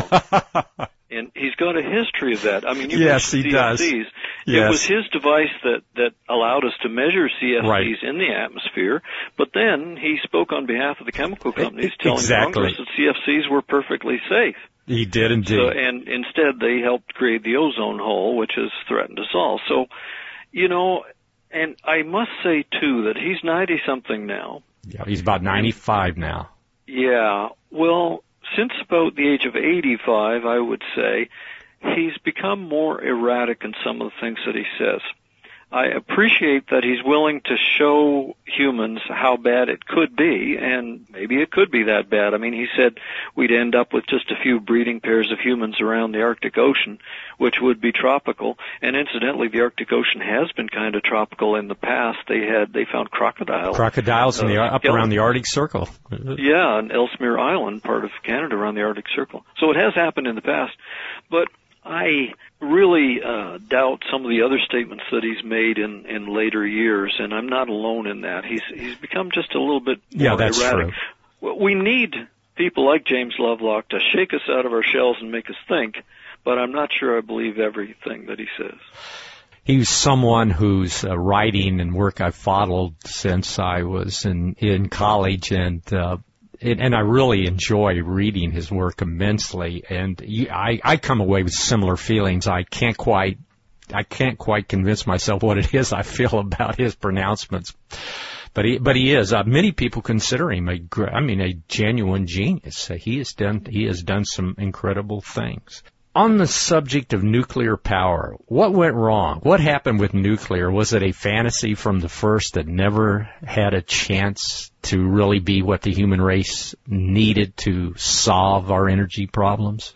S6: And he's got a history of that. I mean, you
S5: yes, he
S6: C F Cs.
S5: does.
S6: It
S5: yes.
S6: was his device that, that allowed us to measure C F Cs
S5: right.
S6: in the atmosphere, but then he spoke on behalf of the chemical companies telling
S5: exactly.
S6: Congress that C F Cs were perfectly safe.
S5: He did indeed.
S6: So, and instead they helped create the ozone hole, which has threatened us all. So, you know, and I must say, too, that he's ninety-something now.
S5: Yeah, he's about ninety-five now.
S6: Yeah, well, since about the age of eighty-five, I would say, he's become more erratic in some of the things that he says. I appreciate that he's willing to show humans how bad it could be, and maybe it could be that bad. I mean, he said we'd end up with just a few breeding pairs of humans around the Arctic Ocean, which would be tropical. And incidentally, the Arctic Ocean has been kind of tropical in the past. They had they found crocodiles.
S5: Crocodiles in the,
S6: uh,
S5: up around the Arctic Circle.
S6: Yeah, on Ellesmere Island, part of Canada, around the Arctic Circle. So it has happened in the past. But I really uh, doubt some of the other statements that he's made in, in later years, and I'm not alone in that. He's he's become just a little bit more
S5: yeah, that's
S6: erratic.
S5: True.
S6: We need people like James Lovelock to shake us out of our shells and make us think, but I'm not sure I believe everything that he says.
S5: He's someone whose uh, writing and work I've followed since I was in, in college, and uh, And, and I really enjoy reading his work immensely, and you, I, I come away with similar feelings. I can't quite, I can't quite convince myself what it is I feel about his pronouncements, but he, but he is. Uh, many people consider him a, I mean, a genuine genius. Uh, he has done, he has done some incredible things. On the subject of nuclear power, what went wrong? What happened with nuclear? Was it a fantasy from the first that never had a chance to really be what the human race needed to solve our energy problems?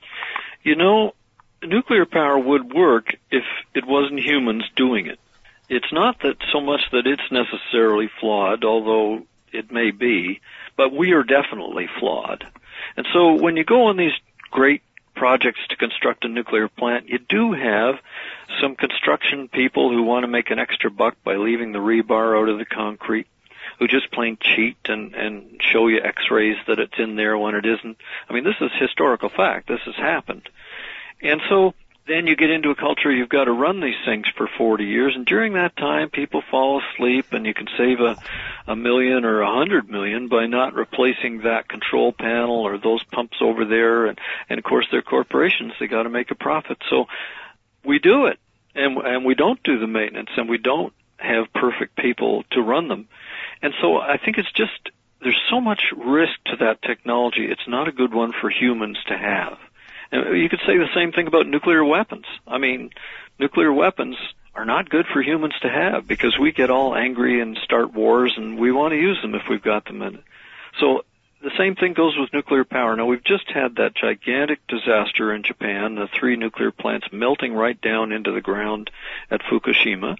S6: You know, nuclear power would work if it wasn't humans doing it. It's not that so much that it's necessarily flawed, although it may be, but we are definitely flawed. And so when you go on these great projects to construct a nuclear plant, you do have some construction people who want to make an extra buck by leaving the rebar out of the concrete, who just plain cheat and, and show you x-rays that it's in there when it isn't. I mean, this is historical fact. This has happened. And so then you get into a culture, you've got to run these things for forty years, and during that time people fall asleep, and you can save a, a million or a hundred million by not replacing that control panel or those pumps over there, and, and of course they're corporations, they got to make a profit. So we do it, and, and we don't do the maintenance, and we don't have perfect people to run them. And so I think it's just, there's so much risk to that technology, it's not a good one for humans to have. And you could say the same thing about nuclear weapons. I mean, nuclear weapons are not good for humans to have because we get all angry and start wars, and we want to use them if we've got them in it. So the same thing goes with nuclear power. Now, we've just had that gigantic disaster in Japan, the three nuclear plants melting right down into the ground at Fukushima.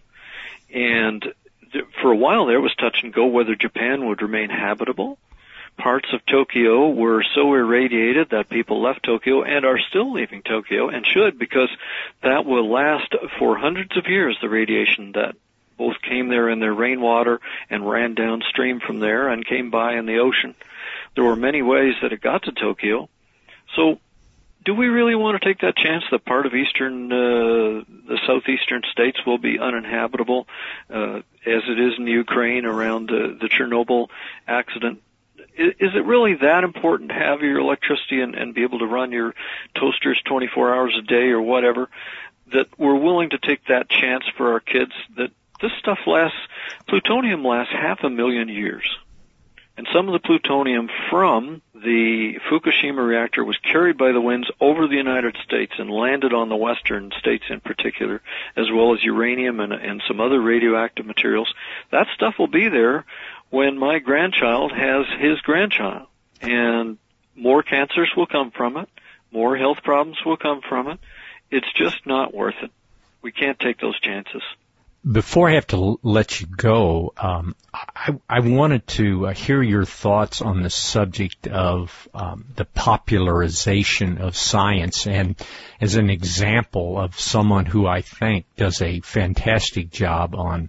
S6: And th- for a while there, it was touch and go whether Japan would remain habitable. Parts of Tokyo were so irradiated that people left Tokyo and are still leaving Tokyo, and should, because that will last for hundreds of years, the radiation that both came there in their rainwater and ran downstream from there and came by in the ocean. There were many ways that it got to Tokyo. So do we really want to take that chance that part of eastern, uh, the southeastern states will be uninhabitable, uh, as it is in Ukraine around uh, the Chernobyl accident? Is it really that important to have your electricity and, and be able to run your toasters twenty-four hours a day or whatever, that we're willing to take that chance for our kids that this stuff lasts, plutonium lasts half a million years. And some of the plutonium from the Fukushima reactor was carried by the winds over the United States and landed on the western states in particular, as well as uranium and, and some other radioactive materials. That stuff will be there when my grandchild has his grandchild. And more cancers will come from it. More health problems will come from it. It's just not worth it. We can't take those chances.
S5: Before I have to l- let you go, um, I, I wanted to uh, hear your thoughts on the subject of um, the popularization of science, and as an example of someone who I think does a fantastic job on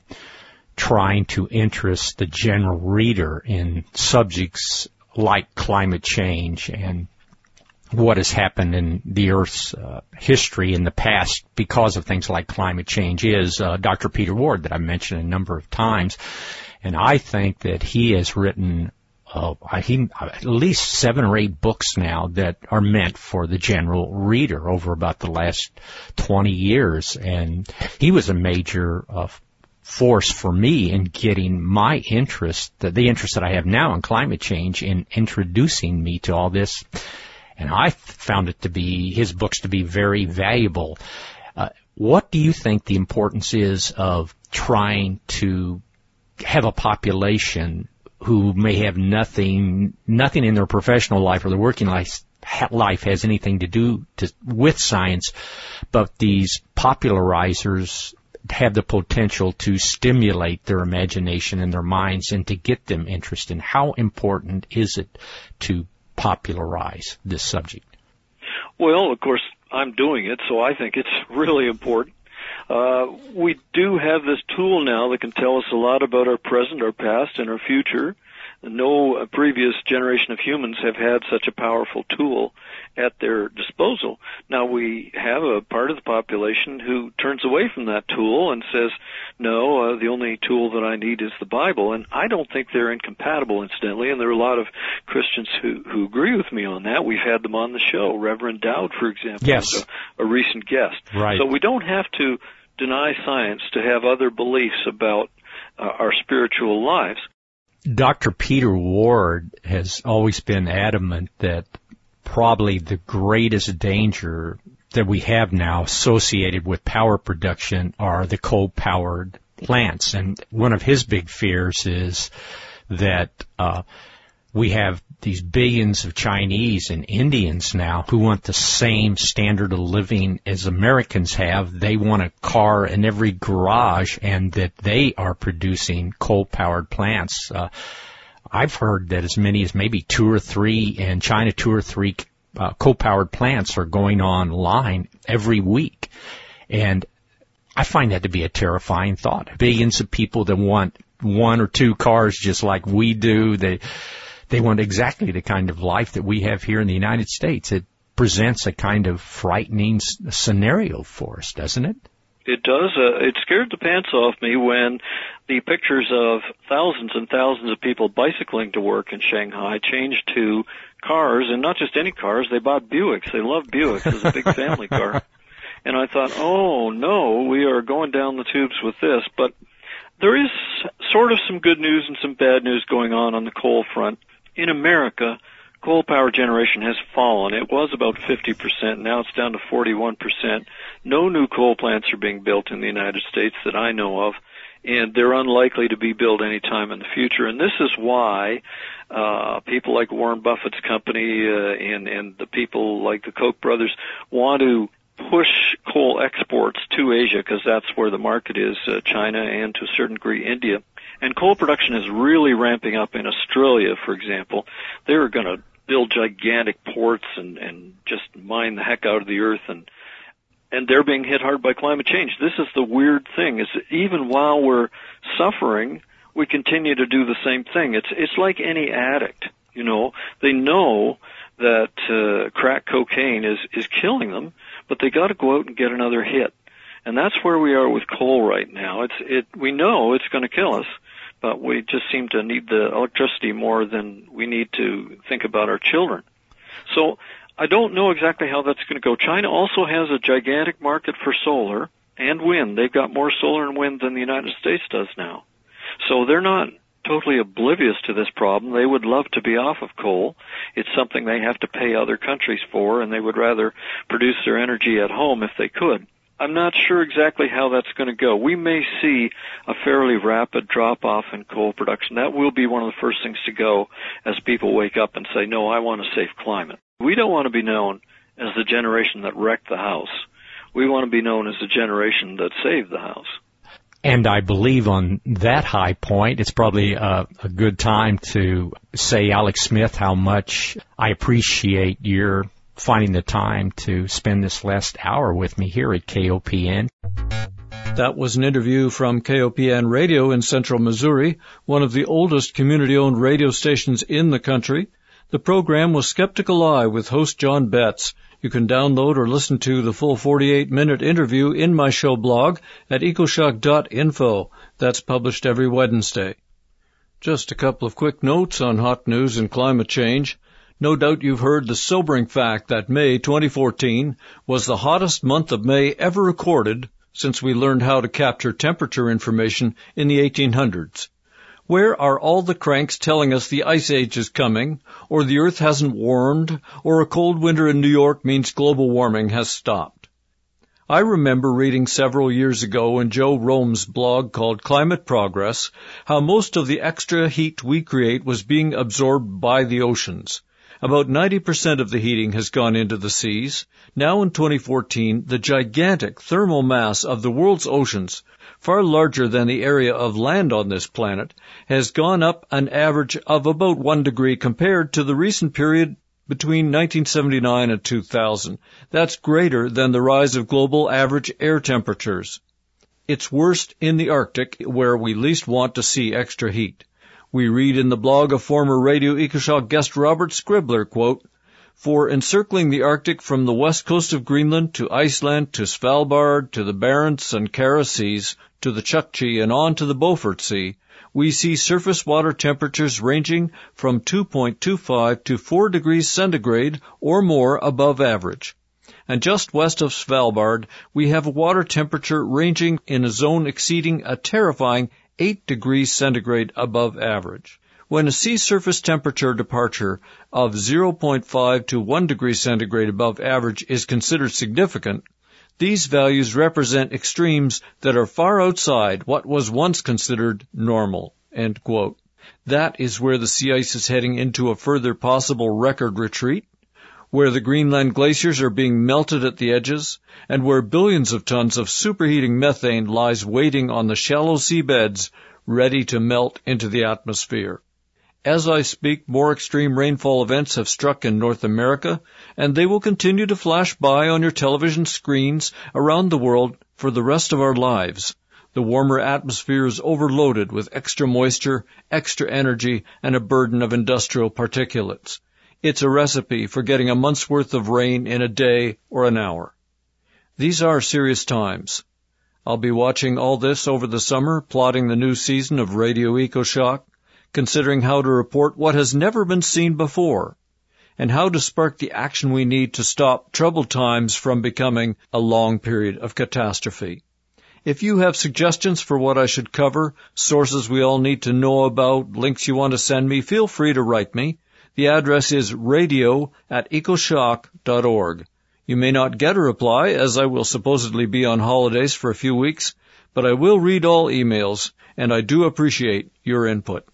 S5: trying to interest the general reader in subjects like climate change and what has happened in the Earth's uh, history in the past because of things like climate change is uh, Doctor Peter Ward, that I've mentioned a number of times. And I think that he has written uh, he, at least seven or eight books now that are meant for the general reader over about the last twenty years. And he was a major uh, force for me in getting my interest, the, the interest that I have now in climate change, in introducing me to all this. And I found it to be, his books to be very valuable. Uh, what do you think the importance is of trying to have a population who may have nothing, nothing in their professional life or their working life, life has anything to do to, with science, but these popularizers have the potential to stimulate their imagination and their minds and to get them interested? How important is it to popularize this subject?
S6: Well, of course, I'm doing it, so I think it's really important. Uh, we do have this tool now that can tell us a lot about our present, our past, and our future. No previous generation of humans have had such a powerful tool at their disposal. Now, we have a part of the population who turns away from that tool and says, no, uh, the only tool that I need is the Bible. And I don't think they're incompatible, incidentally, and there are a lot of Christians who, who agree with me on that. We've had them on the show. Reverend Dowd, for example,
S5: yes,
S6: is a, a recent guest.
S5: Right.
S6: So we don't have to deny science to have other beliefs about uh, our spiritual lives.
S5: Doctor Peter Ward has always been adamant that probably the greatest danger that we have now associated with power production are the coal-powered plants. And one of his big fears is that uh we have these billions of Chinese and Indians now who want the same standard of living as Americans have. They want a car in every garage, and that they are producing coal-powered plants. Uh, I've heard that as many as maybe two or three in China, two or three uh, coal-powered plants are going online every week. And I find that to be a terrifying thought. Billions of people that want one or two cars just like we do. They They want exactly the kind of life that we have here in the United States. It presents a kind of frightening s- scenario for us, doesn't it?
S6: It does. Uh, it scared the pants off me when the pictures of thousands and thousands of people bicycling to work in Shanghai changed to cars, and not just any cars. They bought Buicks. They love Buicks as a big family car. And I thought, oh, no, we are going down the tubes with this. But there is sort of some good news and some bad news going on on the coal front. In America, coal power generation has fallen. It was about fifty percent. Now it's down to forty-one percent. No new coal plants are being built in the United States that I know of, and they're unlikely to be built any time in the future. And this is why uh people like Warren Buffett's company uh, and, and the people like the Koch brothers want to push coal exports to Asia, because that's where the market is, uh, China and to a certain degree India. And coal production is really ramping up in Australia, for example. They're going to build gigantic ports and, and just mine the heck out of the earth, and and they're being hit hard by climate change. This is the weird thing, is that even while we're suffering, we continue to do the same thing. It's it's like any addict, you know. They know that uh, crack cocaine is, is killing them, but they got to go out and get another hit. And that's where we are with coal right now. It's it we know it's going to kill us, but we just seem to need the electricity more than we need to think about our children. So I don't know exactly how that's going to go. China also has a gigantic market for solar and wind. They've got more solar and wind than the United States does now. So they're not totally oblivious to this problem. They would love to be off of coal. It's something they have to pay other countries for, and they would rather produce their energy at home if they could. I'm not sure exactly how that's going to go. We may see a fairly rapid drop-off in coal production. That will be one of the first things to go as people wake up and say, no, I want a safe climate. We don't want to be known as the generation that wrecked the house. We want to be known as the generation that saved the house.
S5: And I believe on that high point, it's probably a, a good time to say, Alex Smith, how much I appreciate your finding the time to spend this last hour with me here at K O P N.
S2: That was an interview from K O P N Radio in central Missouri, one of the oldest community-owned radio stations in the country. The program was Skeptical Eye with host John Betts. You can download or listen to the full forty-eight minute interview in my show blog at ecoshock dot info. That's published every Wednesday. Just a couple of quick notes on hot news and climate change. No doubt you've heard the sobering fact that May twenty fourteen was the hottest month of May ever recorded since we learned how to capture temperature information in the eighteen hundreds. Where are all the cranks telling us the ice age is coming, or the earth hasn't warmed, or a cold winter in New York means global warming has stopped? I remember reading several years ago in Joe Rome's blog called Climate Progress how most of the extra heat we create was being absorbed by the oceans. About ninety percent of the heating has gone into the seas. Now in twenty fourteen, the gigantic thermal mass of the world's oceans, far larger than the area of land on this planet, has gone up an average of about one degree compared to the recent period between nineteen seventy-nine and two thousand. That's greater than the rise of global average air temperatures. It's worst in the Arctic, where we least want to see extra heat. We read in the blog of former Radio EcoShock guest Robert Scribbler, quote, "For encircling the Arctic from the west coast of Greenland to Iceland to Svalbard to the Barents and Kara Seas to the Chukchi and on to the Beaufort Sea, we see surface water temperatures ranging from two point two five to four degrees centigrade or more above average. And just west of Svalbard, we have a water temperature ranging in a zone exceeding a terrifying eight degrees centigrade above average. When a sea surface temperature departure of zero point five to one degree centigrade above average is considered significant, these values represent extremes that are far outside what was once considered normal." End quote. That is where the sea ice is heading into a further possible record retreat, where the Greenland glaciers are being melted at the edges, and where billions of tons of superheating methane lies waiting on the shallow seabeds, ready to melt into the atmosphere. As I speak, more extreme rainfall events have struck in North America, and they will continue to flash by on your television screens around the world for the rest of our lives. The warmer atmosphere is overloaded with extra moisture, extra energy, and a burden of industrial particulates. It's a recipe for getting a month's worth of rain in a day or an hour. These are serious times. I'll be watching all this over the summer, plotting the new season of Radio EcoShock, considering how to report what has never been seen before, and how to spark the action we need to stop troubled times from becoming a long period of catastrophe. If you have suggestions for what I should cover, sources we all need to know about, links you want to send me, feel free to write me. The address is radio at ecoshock dot org. You may not get a reply, as I will supposedly be on holidays for a few weeks, but I will read all emails, and I do appreciate your input.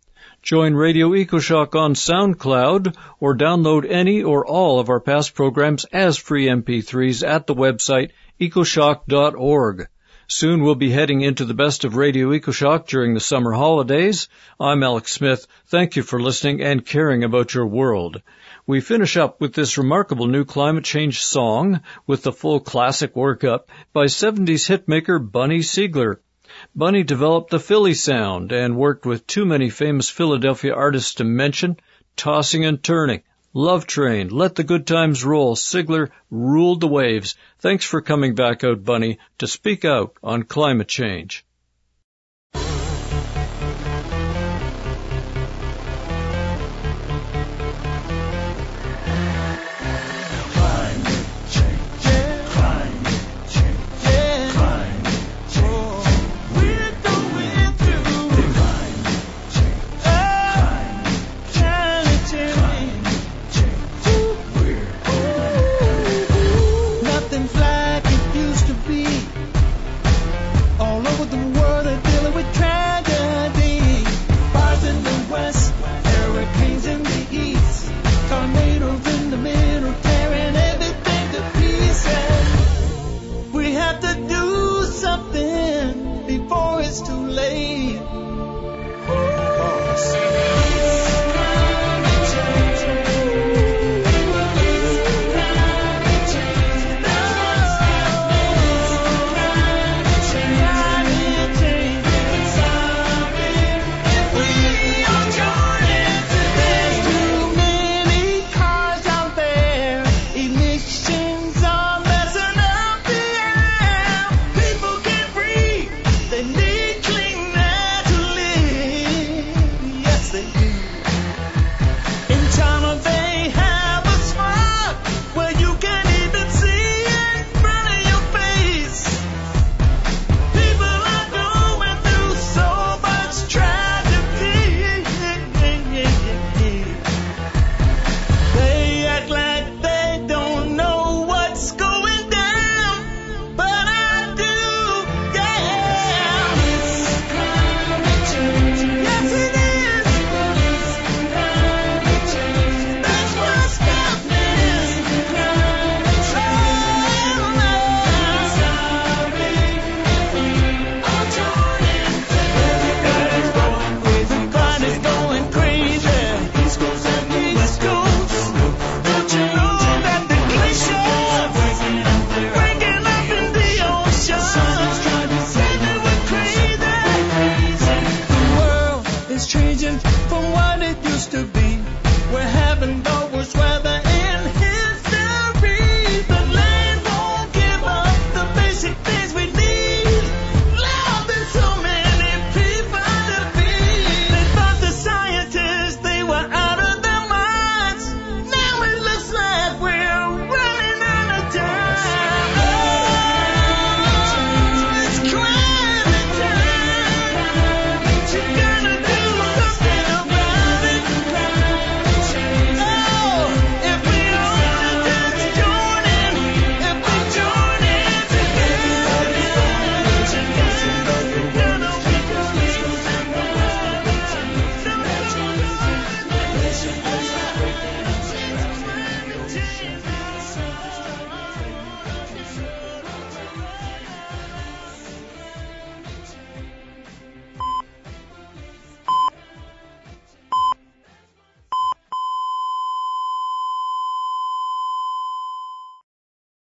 S2: Join Radio EcoShock on SoundCloud, or download any or all of our past programs as free M P threes at the website ecoshock dot org. Soon we'll be heading into the best of Radio EcoShock during the summer holidays. I'm Alex Smith. Thank you for listening and caring about your world. We finish up with this remarkable new climate change song with the full classic workup by seventies hitmaker Bunny Siegler. Bunny developed the Philly sound and worked with too many famous Philadelphia artists to mention: Tossing and Turning, Love Train, Let the Good Times Roll. Siegler ruled the waves. Thanks for coming back out, Bunny, to speak out on climate change.